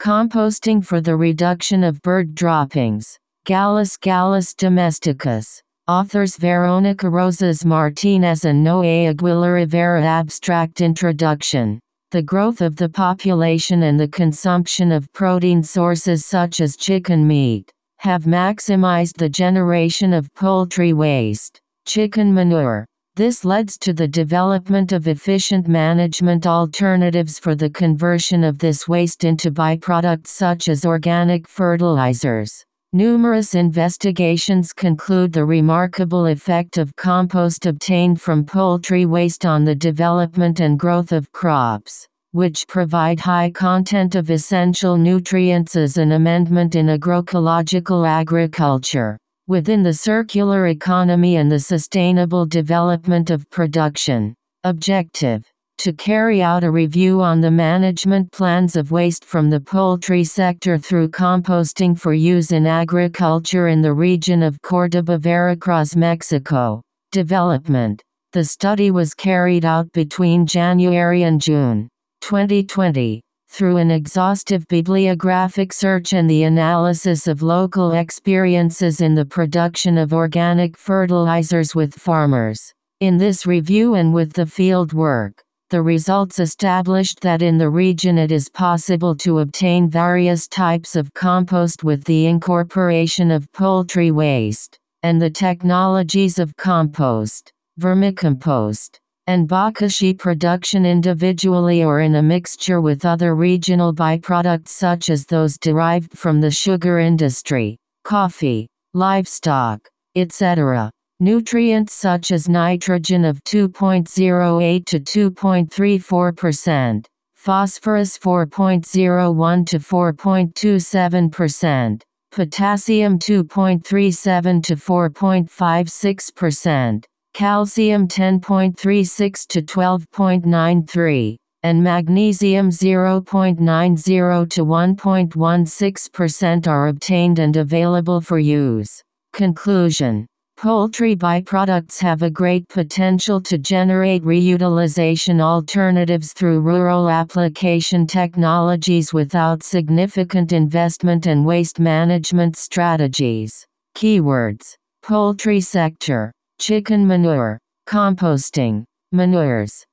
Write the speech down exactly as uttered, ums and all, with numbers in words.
Composting for the reduction of bird droppings. Gallus gallus domesticus. Authors Veronica Rosas Martinez and Noé Aguilar Rivera. Abstract introduction. The growth of the population and the consumption of protein sources such as chicken meat have maximized the generation of poultry waste, chicken manure. This leads to the development of efficient management alternatives for the conversion of this waste into byproducts such as organic fertilizers. Numerous investigations conclude the remarkable effect of compost obtained from poultry waste on the development and growth of crops, which provide high content of essential nutrients as an amendment in agroecological agriculture, within the circular economy and the sustainable development of production. Objective: to carry out a review on the management plans of waste from the poultry sector through composting for use in agriculture in the region of Córdoba, Veracruz, Mexico. Development: the study was carried out between January and June twenty twenty, through an exhaustive bibliographic search and the analysis of local experiences in the production of organic fertilizers with farmers. In this review and with the field work, the results established that in the region it is possible to obtain various types of compost with the incorporation of poultry waste, and the technologies of compost, vermicompost, and bokashi production individually or in a mixture with other regional byproducts such as those derived from the sugar industry, coffee, livestock, et cetera. Nutrients such as nitrogen of two point zero eight to two point three four percent, phosphorus four point zero one to four point two seven percent, potassium two point three seven to four point five six percent, calcium ten point three six to twelve point nine three, and magnesium zero point nine zero to one point one six percent are obtained and available for use. Conclusion: poultry byproducts have a great potential to generate reutilization alternatives through rural application technologies without significant investment and waste management strategies. Keywords: poultry sector, chicken manure, composting, manures.